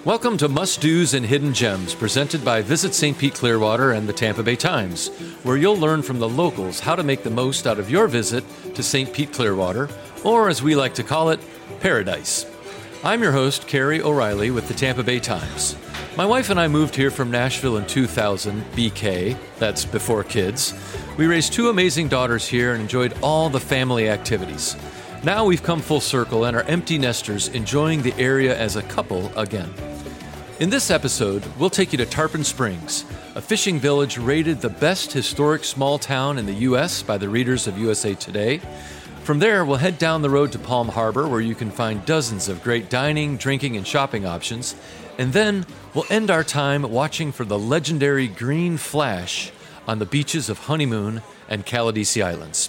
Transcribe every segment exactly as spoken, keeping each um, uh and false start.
Welcome to Must-Dos and Hidden Gems, presented by Visit Saint Pete Clearwater and the Tampa Bay Times, where you'll learn from the locals how to make the most out of your visit to Saint Pete Clearwater, or as we like to call it, Paradise. I'm your host, Kerry O'Reilly with the Tampa Bay Times. My wife and I moved here from Nashville in two thousand, B K, that's before kids. We raised two amazing daughters here and enjoyed all the family activities. Now we've come full circle and are empty nesters enjoying the area as a couple again. In this episode, we'll take you to Tarpon Springs, a fishing village rated the best historic small town in the U S by the readers of U S A Today. From there, we'll head down the road to Palm Harbor, where you can find dozens of great dining, drinking, and shopping options. And then we'll end our time watching for the legendary green flash on the beaches of Honeymoon and Caladesi Islands.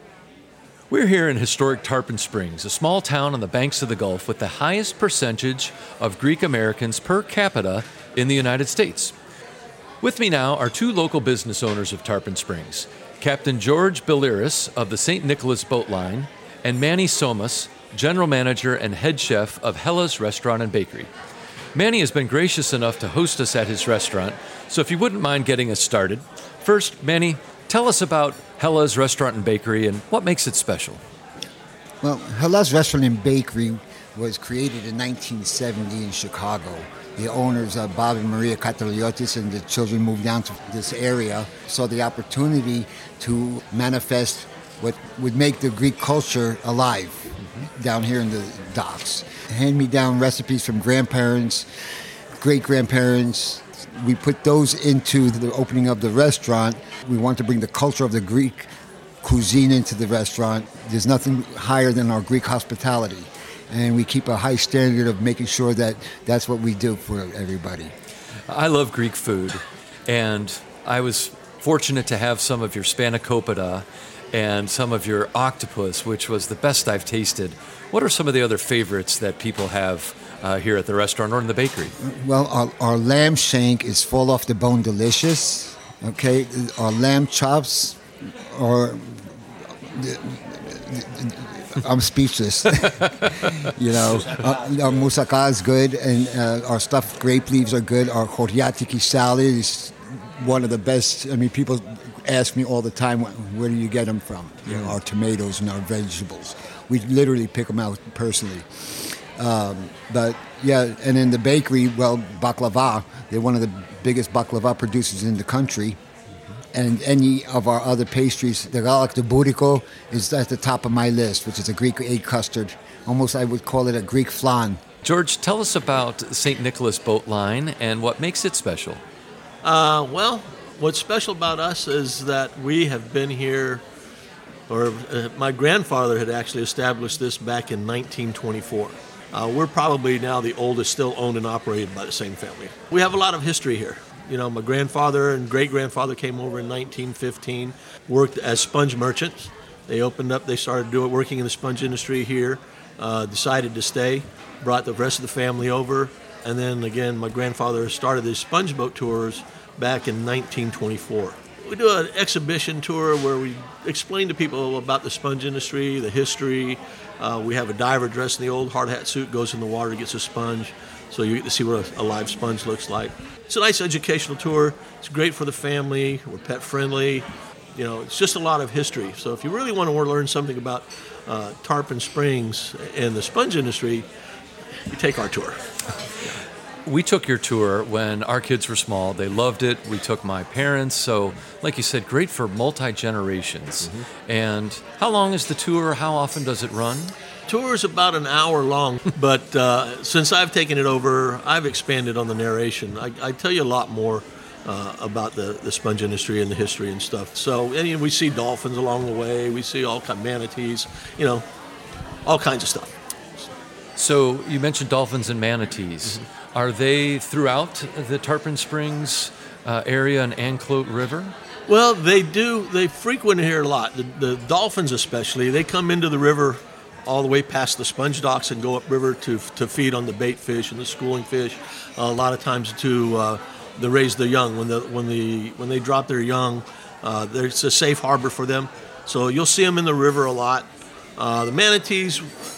We're here in historic Tarpon Springs, a small town on the banks of the Gulf with the highest percentage of Greek Americans per capita in the United States. With me now are two local business owners of Tarpon Springs, Captain George Biliris of the Saint Nicholas Boat Line and Manny Somas, General Manager and Head Chef of Hella's Restaurant and Bakery. Manny has been gracious enough to host us at his restaurant, so if you wouldn't mind getting us started. First, Manny, tell us about Hella's Restaurant and Bakery and what makes it special. Well, Hella's Restaurant and Bakery was created in nineteen seventy in Chicago. The owners, uh, Bob and Maria Kataliotis, and the children moved down to this area, saw the opportunity to manifest what would make the Greek culture alive mm-hmm. down here in the docks. Hand-me-down recipes from grandparents, great-grandparents. We put those into the opening of the restaurant. We want to bring the culture of the Greek cuisine into the restaurant. There's nothing higher than our Greek hospitality. And we keep a high standard of making sure that that's what we do for everybody. I love Greek food, and I was fortunate to have some of your spanakopita and some of your octopus, which was the best I've tasted. What are some of the other favorites that people have uh, here at the restaurant or in the bakery? Well, our, our lamb shank is fall off the bone delicious. Okay, our lamb chops are... I'm speechless. you know, uh, our moussaka is good, and uh, our stuffed grape leaves are good. Our choriatiki salad is one of the best. I mean, people ask me all the time, where do you get them from? You know, our tomatoes and our vegetables. We literally pick them out personally. Um, but, yeah, and in the bakery, well, baklava, they're one of the biggest baklava producers in the country. And any of our other pastries, the galak de bouriko is at the top of my list, which is a Greek egg custard. Almost, I would call it a Greek flan. George, tell us about Saint Nicholas Boat Line and what makes it special. Uh, well, what's special about us is that we have been here, or uh, my grandfather had actually established this back in nineteen twenty-four. Uh, we're probably now the oldest still owned and operated by the same family. We have a lot of history here. You know, my grandfather and great-grandfather came over in nineteen fifteen, worked as sponge merchants. They opened up, they started doing working in the sponge industry here, uh, decided to stay, brought the rest of the family over, and then again, my grandfather started his sponge boat tours back in nineteen twenty-four. We do an exhibition tour where we explain to people about the sponge industry, the history. Uh, we have a diver dressed in the old hard hat suit, goes in the water, gets a sponge, so you get to see what a, a live sponge looks like. It's a nice educational tour. It's great for the family. We're pet friendly. You know, it's just a lot of history. So if you really want to learn something about uh, Tarpon Springs and the sponge industry, you take our tour. We took your tour when our kids were small. They loved it. We took my parents. So, like you said, great for multi-generations. Mm-hmm. And how long is the tour? How often does it run? Tour is about an hour long, but uh, since I've taken it over, I've expanded on the narration. I, I tell you a lot more uh, about the, the sponge industry and the history and stuff. So, and, you know, we see dolphins along the way. We see all kinds of manatees, you know, all kinds of stuff. So you mentioned dolphins and manatees. Mm-hmm. Are they throughout the Tarpon Springs uh, area and Anclote River? Well, they do. They frequent here a lot. The, the dolphins especially, they come into the river all the way past the sponge docks and go upriver to to feed on the bait fish and the schooling fish. Uh, a lot of times to uh, they raise their young. When the when the when they drop their young, uh, there's a safe harbor for them. So you'll see them in the river a lot. Uh, the manatees,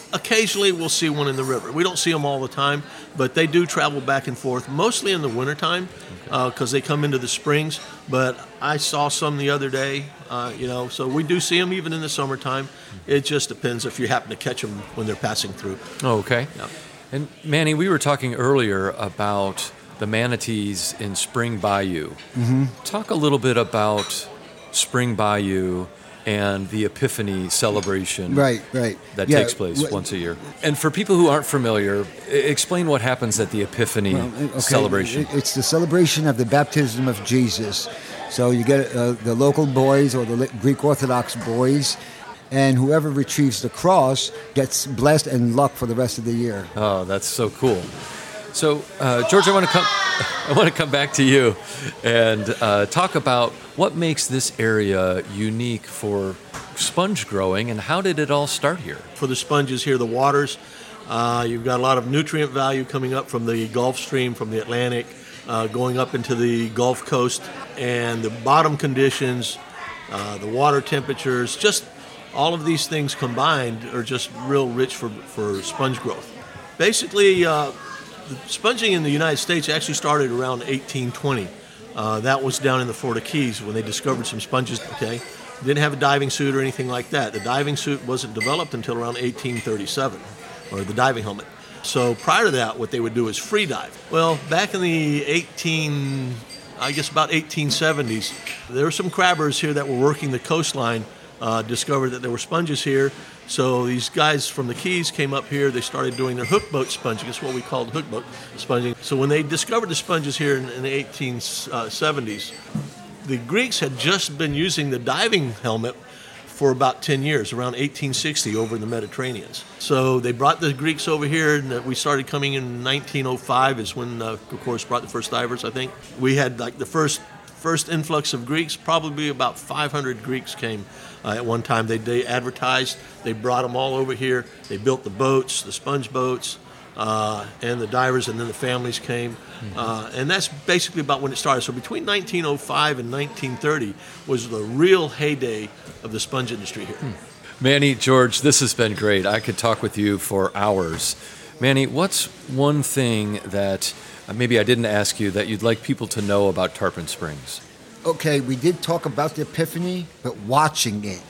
occasionally we'll see one in the river. We don't see them all the time, but they do travel back and forth, mostly in the wintertime because okay. uh, they come into the springs. But I saw some the other day, uh, you know, so we do see them even in the summertime. It just depends if you happen to catch them when they're passing through. Oh, okay. Yeah. And Manny, we were talking earlier about the manatees in Spring Bayou. Mm-hmm. Talk a little bit about Spring Bayou and the Epiphany celebration right, right. that yeah. takes place once a year. And for people who aren't familiar, explain what happens at the Epiphany well, okay. celebration. It's the celebration of the baptism of Jesus. So you get uh, the local boys or the Greek Orthodox boys, and whoever retrieves the cross gets blessed and luck for the rest of the year. Oh, that's so cool. So, uh, George, I want to come. I want to come back to you and uh, talk about what makes this area unique for sponge growing, and how did it all start here? For the sponges here, the waters, uh, you've got a lot of nutrient value coming up from the Gulf Stream, from the Atlantic, uh, going up into the Gulf Coast, and the bottom conditions, uh, the water temperatures, just all of these things combined are just real rich for, for sponge growth. Basically, uh, the sponging in the United States actually started around eighteen twenty. Uh, that was down in the Florida Keys when they discovered some sponges. Okay, didn't have a diving suit or anything like that. The diving suit wasn't developed until around eighteen thirty-seven, or the diving helmet. So prior to that, what they would do is free dive. Well, back in the eighteen, I guess about eighteen seventies, there were some crabbers here that were working the coastline. Uh, discovered that there were sponges here. So these guys from the Keys came up here. They started doing their hook boat sponging. It's what we called hook boat sponging. So when they discovered the sponges here in, in the eighteen seventies, the Greeks had just been using the diving helmet for about ten years, around eighteen sixty, over in the Mediterranean. So they brought the Greeks over here, and we started coming in nineteen oh five is when, uh, of course, brought the first divers, I think. We had like the first first influx of Greeks, probably about five hundred Greeks came uh, at one time. They, they advertised, they brought them all over here. They built the boats, the sponge boats, uh, and the divers, and then the families came. Mm-hmm. Uh, and that's basically about when it started. So between nineteen oh five and nineteen thirty was the real heyday of the sponge industry here. Hmm. Manny, George, this has been great. I could talk with you for hours. Manny, what's one thing that uh, maybe I didn't ask you that you'd like people to know about Tarpon Springs? Okay, we did talk about the Epiphany, but watching it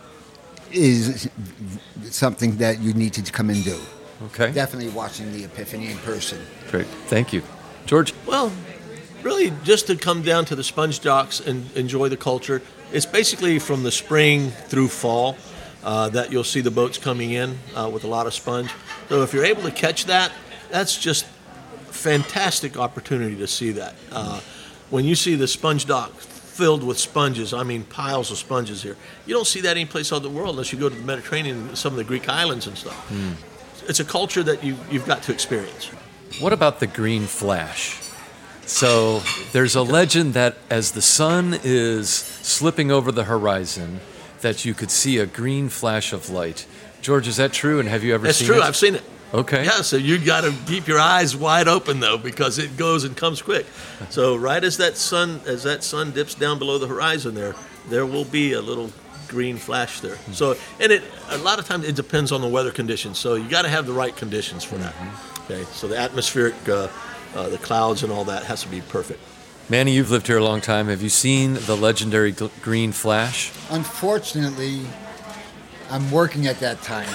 is something that you need to come and do. Okay. Definitely watching the Epiphany in person. Great. Thank you. George? Well, really just to come down to the sponge docks and enjoy the culture. It's basically from the spring through fall uh, that you'll see the boats coming in uh, with a lot of sponge. So if you're able to catch that, that's just a fantastic opportunity to see that. Uh, when you see the sponge dock filled with sponges, I mean piles of sponges here, you don't see that anyplace else in the world unless you go to the Mediterranean, some of the Greek islands and stuff. Mm. It's a culture that you, you've got to experience. What about the green flash? So there's a legend that as the sun is slipping over the horizon, that you could see a green flash of light. George, is that true? And have you ever That's seen true. it? I've seen it. Okay. Yeah, so you got to keep your eyes wide open though, because it goes and comes quick. So right as that sun as that sun dips down below the horizon there, there will be a little green flash there. Mm-hmm. So and it a lot of times it depends on the weather conditions. So you got to have the right conditions for that. Mm-hmm. Okay. So the atmospheric, uh, uh, the clouds and all that has to be perfect. Manny, you've lived here a long time. Have you seen the legendary gl- green flash? Unfortunately, I'm working at that time.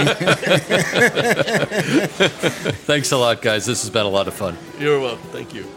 Thanks a lot, guys. This has been a lot of fun. You're welcome. Thank you.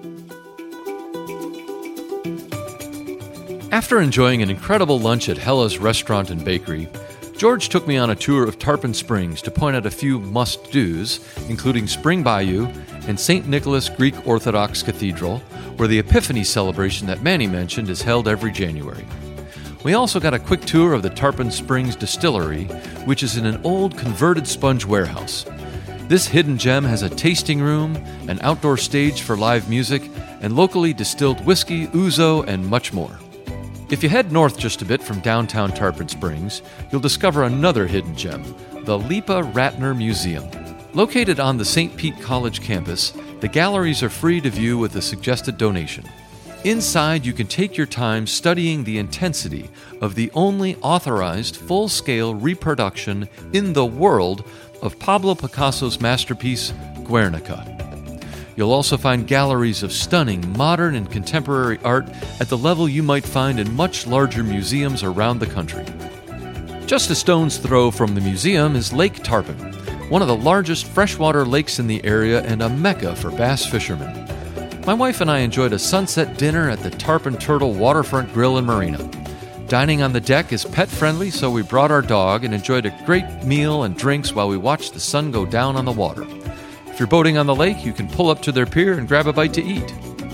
After enjoying an incredible lunch at Hella's Restaurant and Bakery, George took me on a tour of Tarpon Springs to point out a few must-dos, including Spring Bayou and Saint Nicholas Greek Orthodox Cathedral, where the Epiphany celebration that Manny mentioned is held every January. We also got a quick tour of the Tarpon Springs Distillery, which is in an old converted sponge warehouse. This hidden gem has a tasting room, an outdoor stage for live music, and locally distilled whiskey, ouzo, and much more. If you head north just a bit from downtown Tarpon Springs, you'll discover another hidden gem, the Lipa Ratner Museum. Located on the Saint Pete College campus, the galleries are free to view with a suggested donation. Inside, you can take your time studying the intensity of the only authorized full-scale reproduction in the world of Pablo Picasso's masterpiece, Guernica. You'll also find galleries of stunning modern and contemporary art at the level you might find in much larger museums around the country. Just a stone's throw from the museum is Lake Tarpon, one of the largest freshwater lakes in the area and a mecca for bass fishermen. My wife and I enjoyed a sunset dinner at the Tarpon Turtle Waterfront Grill and Marina. Dining on the deck is pet-friendly, so we brought our dog and enjoyed a great meal and drinks while we watched the sun go down on the water. If you're boating on the lake, you can pull up to their pier and grab a bite to eat.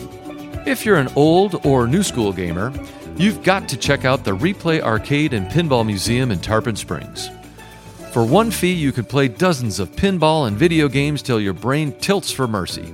If you're an old or new school gamer, you've got to check out the Replay Arcade and Pinball Museum in Tarpon Springs. For one fee, you can play dozens of pinball and video games till your brain tilts for mercy.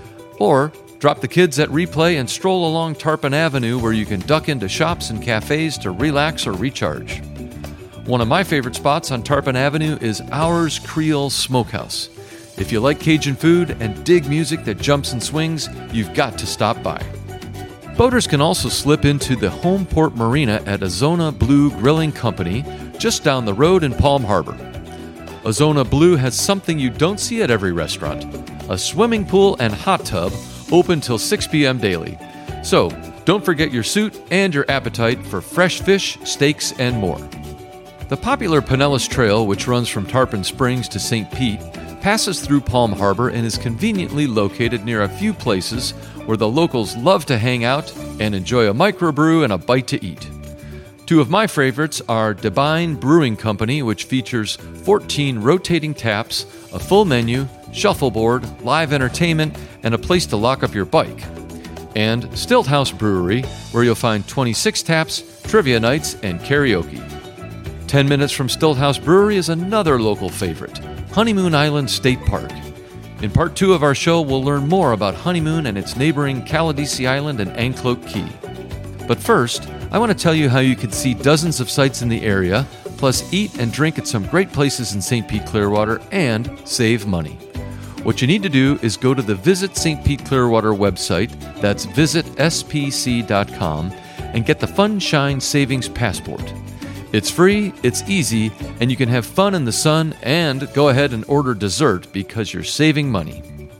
Or drop the kids at Replay and stroll along Tarpon Avenue where you can duck into shops and cafes to relax or recharge. One of my favorite spots on Tarpon Avenue is Ours Creole Smokehouse. If you like Cajun food and dig music that jumps and swings, you've got to stop by. Boaters can also slip into the Homeport Marina at Azona Blue Grilling Company just down the road in Palm Harbor. Azona Blue has something you don't see at every restaurant, a swimming pool and hot tub open till six p.m. daily. So, don't forget your suit and your appetite for fresh fish, steaks, and more. The popular Pinellas Trail, which runs from Tarpon Springs to Saint Pete, passes through Palm Harbor and is conveniently located near a few places where the locals love to hang out and enjoy a microbrew and a bite to eat. Two of my favorites are Devine Brewing Company, which features fourteen rotating taps, a full menu, shuffleboard, live entertainment, and a place to lock up your bike. And Stilt House Brewery, where you'll find twenty-six taps, trivia nights, and karaoke. Ten minutes from Stilt House Brewery is another local favorite, Honeymoon Island State Park. In part two of our show, we'll learn more about Honeymoon and its neighboring Caladesi Island and Anclote Key. But first, I want to tell you how you can see dozens of sites in the area, plus eat and drink at some great places in Saint Pete Clearwater and save money. What you need to do is go to the Visit Saint Pete Clearwater website, that's visit s p c dot com, and get the Funshine Savings Passport. It's free, it's easy, and you can have fun in the sun and go ahead and order dessert because you're saving money.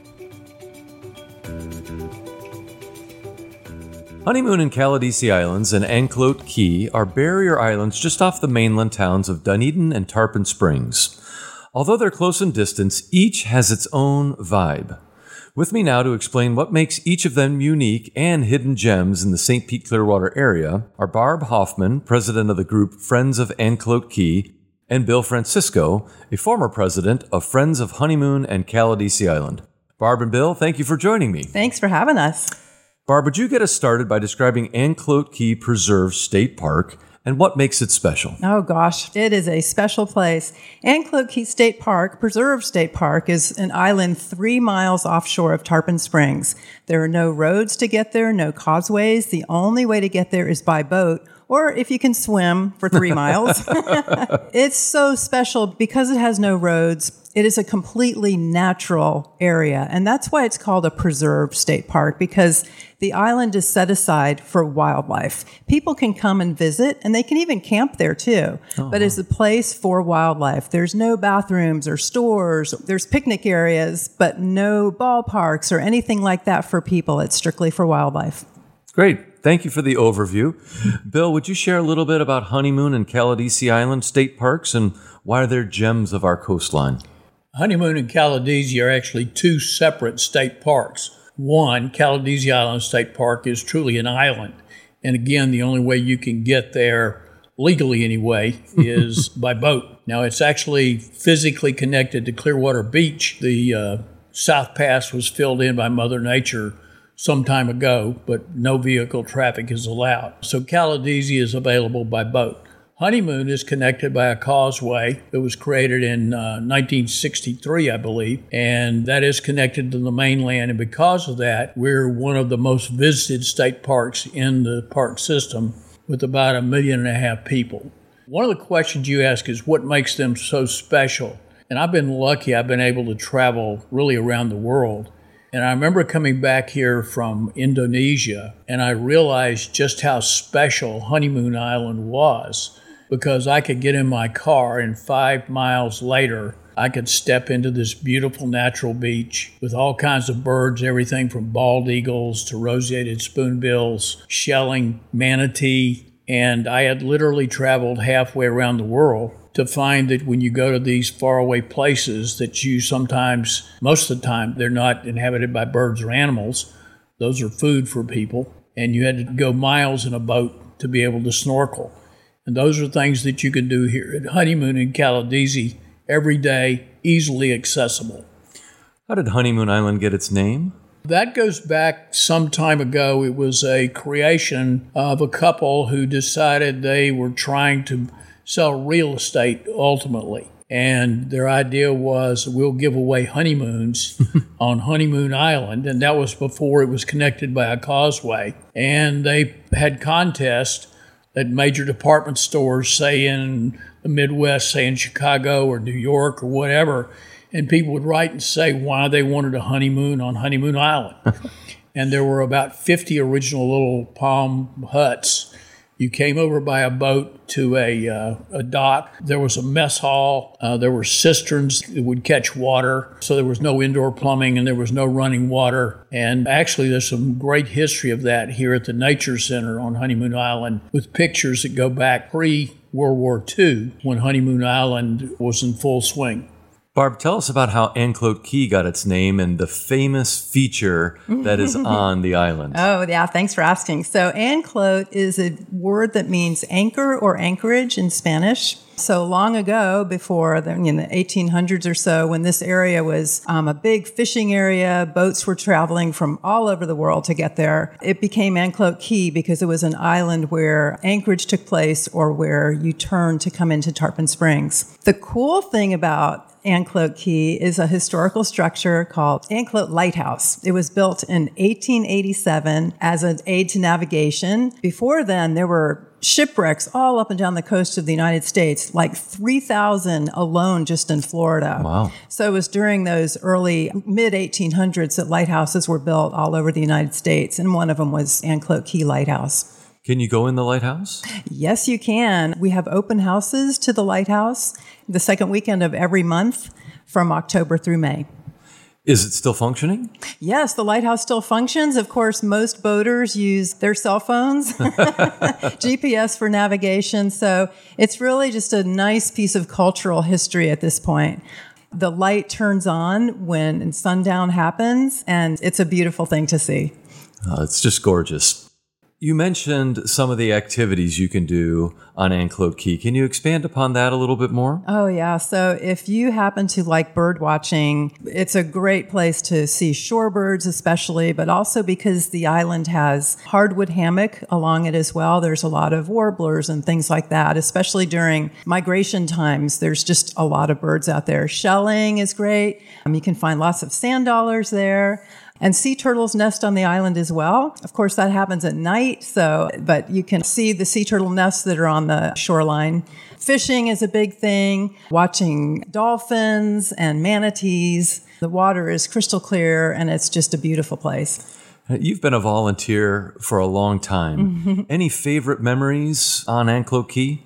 Honeymoon and Caladesi Islands and Anclote Key are barrier islands just off the mainland towns of Dunedin and Tarpon Springs. Although they're close in distance, each has its own vibe. With me now to explain what makes each of them unique and hidden gems in the Saint Pete Clearwater area are Barb Hoffman, president of the group Friends of Anclote Key, and Bill Francisco, a former president of Friends of Honeymoon and Caladesi Island. Barb and Bill, thank you for joining me. Thanks for having us. Barb, would you get us started by describing Anclote Key Preserve State Park and what makes it special? Oh, gosh, it is a special place. Anclote Key State Park, Preserve State Park, is an island three miles offshore of Tarpon Springs. There are no roads to get there, no causeways. The only way to get there is by boat, or if you can swim for three miles. It's so special because it has no roads. It is a completely natural area, and that's why it's called a preserved state park, because the island is set aside for wildlife. People can come and visit, and they can even camp there too, uh-huh. but it's a place for wildlife. There's no bathrooms or stores. There's picnic areas, but no ballparks or anything like that for people. It's strictly for wildlife. Great. Thank you for the overview. Bill, would you share a little bit about Honeymoon and Caladesi Island State Parks and why they're gems of our coastline? Honeymoon and Caladesi are actually two separate state parks. One, Caladesi Island State Park, is truly an island. And again, the only way you can get there, legally anyway, is by boat. Now, it's actually physically connected to Clearwater Beach. The uh, South Pass was filled in by Mother Nature some time ago, but no vehicle traffic is allowed. So Caladesi is available by boat. Honeymoon is connected by a causeway that was created in uh, nineteen sixty-three, I believe, and that is connected to the mainland. And because of that, we're one of the most visited state parks in the park system with about a million and a half people. One of the questions you ask is what makes them so special? And I've been lucky. I've been able to travel really around the world. And I remember coming back here from Indonesia, and I realized just how special Honeymoon Island was, because I could get in my car and five miles later, I could step into this beautiful natural beach with all kinds of birds, everything from bald eagles to roseated spoonbills, shelling, manatee. And I had literally traveled halfway around the world to find that when you go to these faraway places that you sometimes, most of the time, they're not inhabited by birds or animals. Those are food for people. And you had to go miles in a boat to be able to snorkel. And those are things that you can do here at Honeymoon in Caladesi every day, easily accessible. How did Honeymoon Island get its name? That goes back some time ago. It was a creation of a couple who decided they were trying to sell real estate ultimately. And their idea was, we'll give away honeymoons on Honeymoon Island. And that was before it was connected by a causeway. And they had contests at major department stores, say in the Midwest, say in Chicago or New York or whatever. And people would write and say why they wanted a honeymoon on Honeymoon Island. And there were about fifty original little palm huts. You came over by a boat to a, uh, a dock. There was a mess hall. Uh, there were cisterns that would catch water. So there was no indoor plumbing and there was no running water. And actually, there's some great history of that here at the Nature Center on Honeymoon Island with pictures that go back pre-World War Two when Honeymoon Island was in full swing. Barb, tell us about how Anclote Key got its name and the famous feature that is on the island. Oh, yeah. Thanks for asking. So Anclote is a word that means anchor or anchorage in Spanish. So long ago, before the, in the eighteen hundreds or so, when this area was um, a big fishing area, boats were traveling from all over the world to get there. It became Anclote Key because it was an island where anchorage took place or where you turned to come into Tarpon Springs. The cool thing about Anclote Key is a historical structure called Anclote Lighthouse. It was built in eighteen eighty-seven as an aid to navigation. Before then, there were shipwrecks all up and down the coast of the United States, like three thousand alone just in Florida. Wow. So it was during those early, mid eighteen hundreds that lighthouses were built all over the United States, and one of them was Anclote Key Lighthouse. Can you go in the lighthouse? Yes, you can. We have open houses to the lighthouse the second weekend of every month from October through May. Is it still functioning? Yes, the lighthouse still functions. Of course, most boaters use their cell phones, G P S for navigation. So it's really just a nice piece of cultural history at this point. The light turns on when sundown happens, and it's a beautiful thing to see. Oh, it's just gorgeous. You mentioned some of the activities you can do on Anclote Key. Can you expand upon that a little bit more? Oh, yeah. So if you happen to like bird watching, it's a great place to see shorebirds especially, but also because the island has hardwood hammock along it as well. There's a lot of warblers and things like that, especially during migration times. There's just a lot of birds out there. Shelling is great. Um, you can find lots of sand dollars there. And sea turtles nest on the island as well. Of course, that happens at night, so but you can see the sea turtle nests that are on the shoreline. Fishing is a big thing. Watching dolphins and manatees. The water is crystal clear, and it's just a beautiful place. You've been a volunteer for a long time. Any favorite memories on Anclote Key?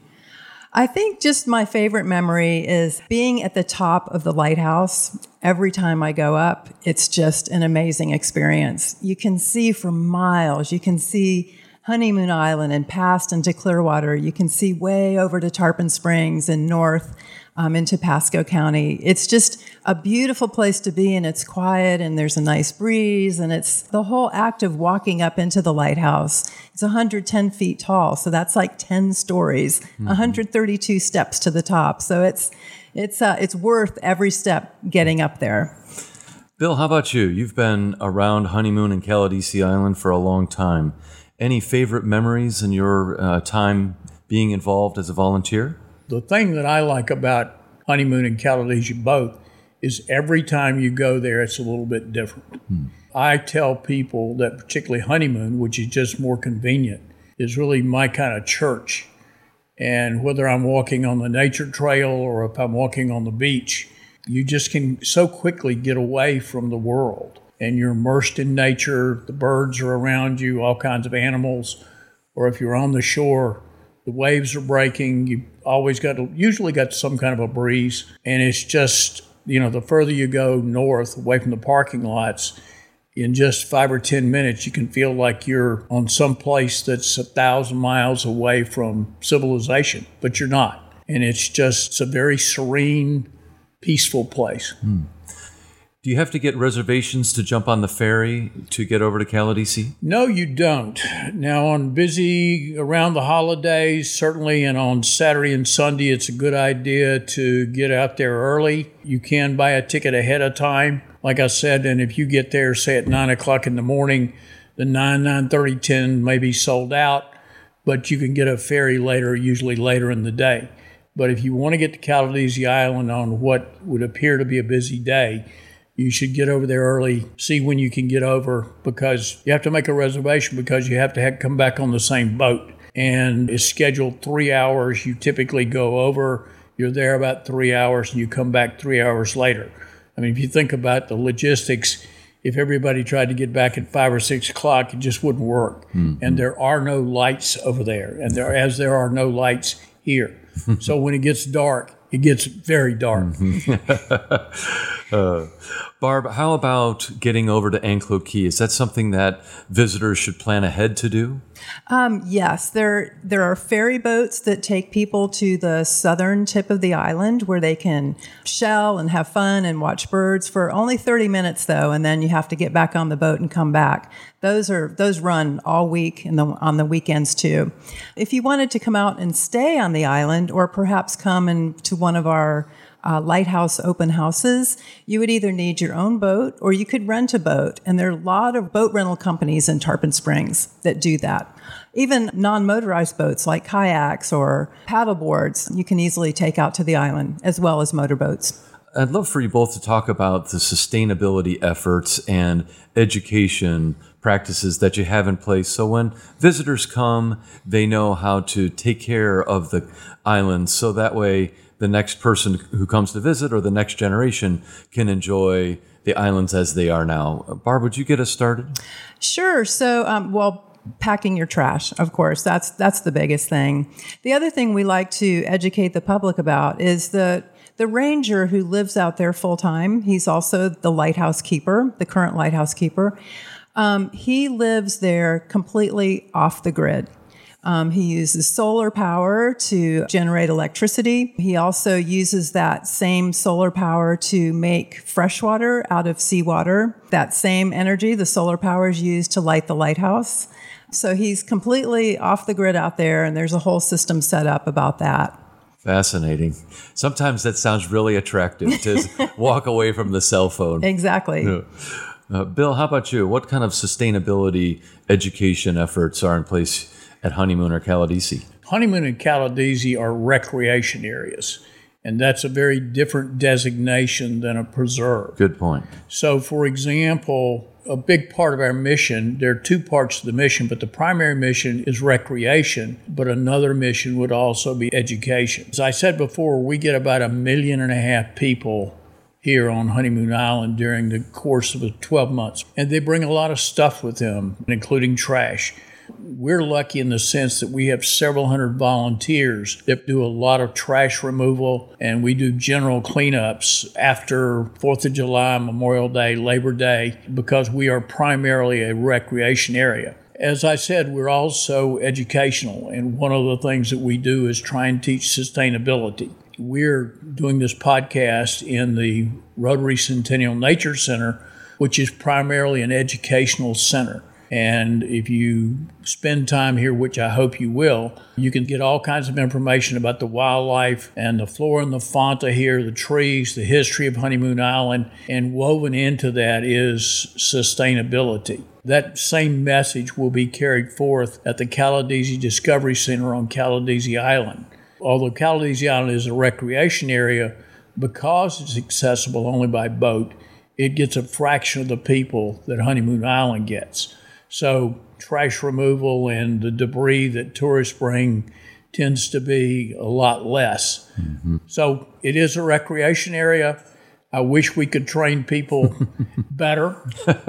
I think just my favorite memory is being at the top of the lighthouse. Every time I go up, it's just an amazing experience. You can see for miles. You can see Honeymoon Island and past into Clearwater. You can see way over to Tarpon Springs and north um, into Pasco County. It's just a beautiful place to be, and it's quiet, and there's a nice breeze, and it's the whole act of walking up into the lighthouse. It's one hundred ten feet tall, so that's like ten stories, mm-hmm. one hundred thirty-two steps to the top. So it's it's uh, it's worth every step getting up there. Bill, how about you? You've been around Honeymoon and Caladesi Island for a long time. Any favorite memories in your uh, time being involved as a volunteer? The thing that I like about Honeymoon and Caladesi both is every time you go there, it's a little bit different. Hmm. I tell people that particularly Honeymoon, which is just more convenient, is really my kind of church. And whether I'm walking on the nature trail or if I'm walking on the beach, you just can so quickly get away from the world. and you're immersed in nature. The birds are around you, all kinds of animals. Or if you're on the shore, the waves are breaking. You always got to, usually got some kind of a breeze. And it's just, you know, the further you go north, away from the parking lots, in just five or ten minutes, you can feel like you're on some place that's a thousand miles away from civilization, but you're not. And it's just it's a very serene, peaceful place. Hmm. Do you have to get reservations to jump on the ferry to get over to Caladesi? No, you don't. Now, on busy around the holidays, certainly, and on Saturday and Sunday, it's a good idea to get out there early. You can buy a ticket ahead of time, like I said, and if you get there, say at nine o'clock in the morning, the nine, nine thirty, ten may be sold out, but you can get a ferry later, usually later in the day. But if you want to get to Caladesi Island on what would appear to be a busy day, you should get over there early, see when you can get over, because you have to make a reservation because you have to have, come back on the same boat. And it's scheduled three hours. You typically go over, you're there about three hours, and you come back three hours later. I mean, if you think about the logistics, if everybody tried to get back at five or six o'clock, it just wouldn't work. Mm-hmm. And there are no lights over there, and there as there are no lights here. So when it gets dark, it gets very dark. Mm-hmm. uh, Barb, how about getting over to Anclote Key? Is that something that visitors should plan ahead to do? Um, yes, there there are ferry boats that take people to the southern tip of the island where they can shell and have fun and watch birds for only thirty minutes, though, and then you have to get back on the boat and come back. Those are those run all week and on the weekends too. If you wanted to come out and stay on the island, or perhaps come in to one of our Uh, lighthouse open houses, you would either need your own boat or you could rent a boat. And there are a lot of boat rental companies in Tarpon Springs that do that. Even non-motorized boats like kayaks or paddle boards, you can easily take out to the island, as well as motorboats. I'd love for you both to talk about the sustainability efforts and education practices that you have in place. So when visitors come, they know how to take care of the island, so that way the next person who comes to visit or the next generation can enjoy the islands as they are now. Barb, would you get us started? Sure. So, um, well, packing your trash, of course, that's that's the biggest thing. The other thing we like to educate the public about is the the ranger who lives out there full time. He's also the lighthouse keeper, the current lighthouse keeper. Um, he lives there completely off the grid. Um, he uses solar power to generate electricity. He also uses that same solar power to make fresh water out of seawater. That same energy, the solar power, is used to light the lighthouse. So he's completely off the grid out there, and there's a whole system set up about that. Fascinating. Sometimes that sounds really attractive to walk away from the cell phone. Exactly. Yeah. Uh, Bill, how about you? What kind of sustainability education efforts are in place at Honeymoon or Caladesi? Honeymoon and Caladesi are recreation areas, and that's a very different designation than a preserve. Good point. So, for example, a big part of our mission, there are two parts to the mission, but the primary mission is recreation, but another mission would also be education. As I said before, we get about a million and a half people here on Honeymoon Island during the course of twelve months, and they bring a lot of stuff with them, including trash. We're lucky in the sense that we have several hundred volunteers that do a lot of trash removal, and we do general cleanups after fourth of July, Memorial Day, Labor Day, because we are primarily a recreation area. As I said, we're also educational, and one of the things that we do is try and teach sustainability. We're doing this podcast in the Rotary Centennial Nature Center, which is primarily an educational center. And if you spend time here, which I hope you will, you can get all kinds of information about the wildlife and the flora and the fauna here, the trees, the history of Honeymoon Island, and woven into that is sustainability. That same message will be carried forth at the Caladesi Discovery Center on Caladesi Island. Although Caladesi Island is a recreation area, because it's accessible only by boat, it gets a fraction of the people that Honeymoon Island gets. So trash removal and the debris that tourists bring tends to be a lot less. Mm-hmm. So it is a recreation area. I wish we could train people better,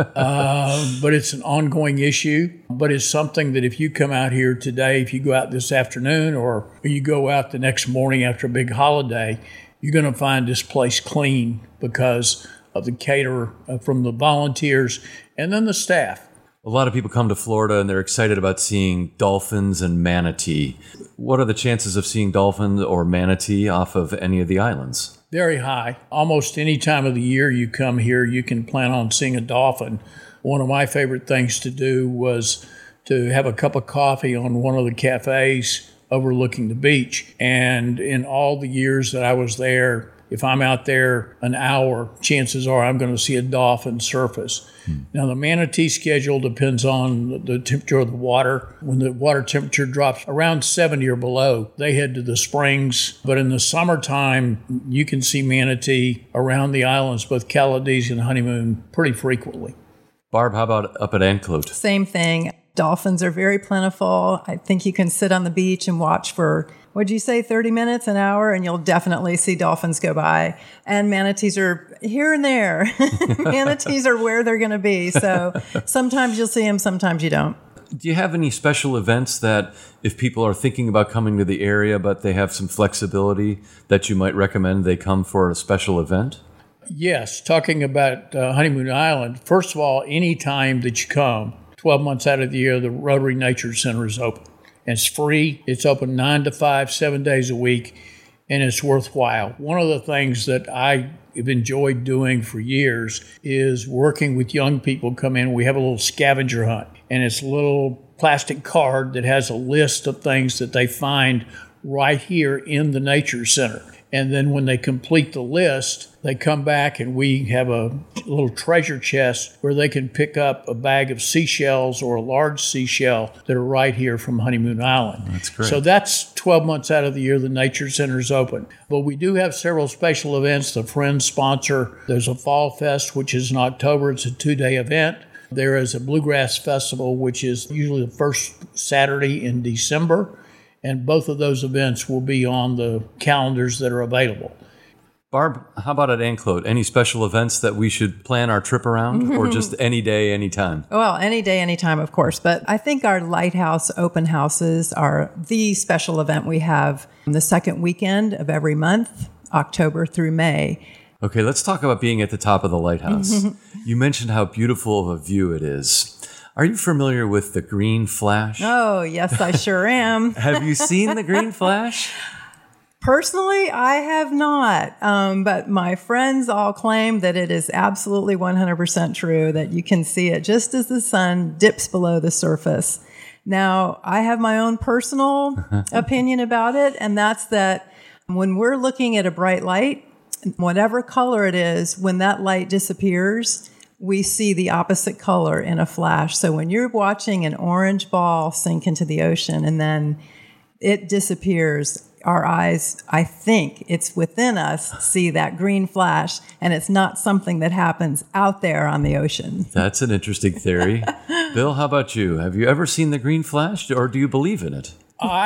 uh, but it's an ongoing issue. But it's something that if you come out here today, if you go out this afternoon or you go out the next morning after a big holiday, you're going to find this place clean because of the caterer, uh, from the volunteers and then the staff. A lot of people come to Florida and they're excited about seeing dolphins and manatee. What are the chances of seeing dolphins or manatee off of any of the islands? Very high. Almost any time of the year you come here, you can plan on seeing a dolphin. One of my favorite things to do was to have a cup of coffee on one of the cafes overlooking the beach. And in all the years that I was there, if I'm out there an hour, chances are I'm going to see a dolphin surface. Hmm. Now, the manatee schedule depends on the temperature of the water. When the water temperature drops around seventy or below, they head to the springs. But in the summertime, you can see manatee around the islands, both Caladesi and Honeymoon, pretty frequently. Barb, how about up at Anclote? Same thing. Dolphins are very plentiful. I think you can sit on the beach and watch for, what'd you say, thirty minutes, an hour, and you'll definitely see dolphins go by. And manatees are here and there. Manatees are where they're going to be. So sometimes you'll see them, sometimes you don't. Do you have any special events that if people are thinking about coming to the area, but they have some flexibility, that you might recommend they come for a special event? Yes. Talking about uh, Honeymoon Island, first of all, any time that you come, twelve months out of the year, the Rotary Nature Center is open. It's free. It's open nine to five, seven days a week, and it's worthwhile. One of the things that I have enjoyed doing for years is working with young people come in. We have a little scavenger hunt, and it's a little plastic card that has a list of things that they find right here in the Nature Center. And then when they complete the list, they come back and we have a little treasure chest where they can pick up a bag of seashells or a large seashell that are right here from Honeymoon Island. That's great. So that's twelve months out of the year the Nature Center is open. But we do have several special events. The Friends sponsor. There's a Fall Fest, which is in October. It's a two-day event. There is a Bluegrass Festival, which is usually the first Saturday in December. And both of those events will be on the calendars that are available. Barb, how about at Anclote? Any special events that we should plan our trip around, or just any day, any time? Well, any day, any time, of course. But I think our Lighthouse open houses are the special event we have the second weekend of every month, October through May. Okay, let's talk about being at the top of the lighthouse. You mentioned how beautiful of a view it is. Are you familiar with the green flash? Oh, yes, I sure am. Have you seen the green flash? Personally, I have not, um, but my friends all claim that it is absolutely one hundred percent true, that you can see it just as the sun dips below the surface. Now, I have my own personal opinion about it, and that's that when we're looking at a bright light, whatever color it is, when that light disappears, we see the opposite color in a flash. So when you're watching an orange ball sink into the ocean and then it disappears, our eyes, I think it's within us, see that green flash, and it's not something that happens out there on the ocean. That's an interesting theory. Bill, how about you? Have you ever seen the green flash, or do you believe in it?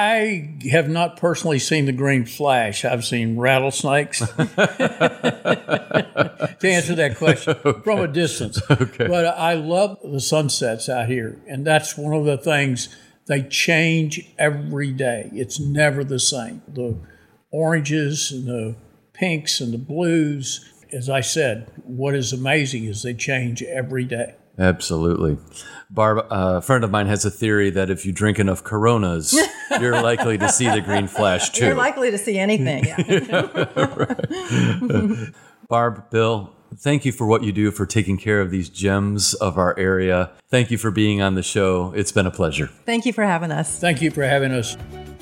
I have not personally seen the green flash. I've seen rattlesnakes. To answer that question, okay. From a distance. Okay. But I love the sunsets out here. And that's one of the things, they change every day. It's never the same. The oranges and the pinks and the blues, as I said, what is amazing is they change every day. Absolutely. Barb, uh, a friend of mine has a theory that if you drink enough Coronas, you're likely to see the green flash too. You're likely to see anything. Yeah. Barb, Bill, thank you for what you do for taking care of these gems of our area. Thank you for being on the show. It's been a pleasure. Thank you for having us. Thank you for having us.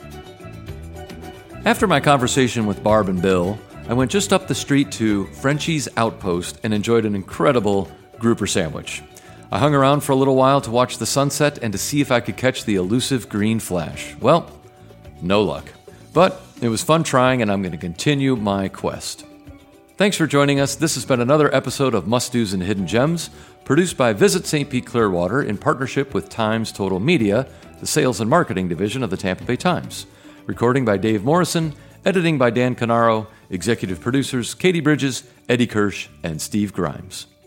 After my conversation with Barb and Bill, I went just up the street to Frenchie's Outpost and enjoyed an incredible grouper sandwich. I hung around for a little while to watch the sunset and to see if I could catch the elusive green flash. Well, no luck. But it was fun trying, and I'm going to continue my quest. Thanks for joining us. This has been another episode of Must-Dos and Hidden Gems, produced by Visit Saint Pete Clearwater in partnership with Times Total Media, the sales and marketing division of the Tampa Bay Times. Recording by Dave Morrison, editing by Dan Canaro, executive producers Katie Bridges, Eddie Kirsch, and Steve Grimes.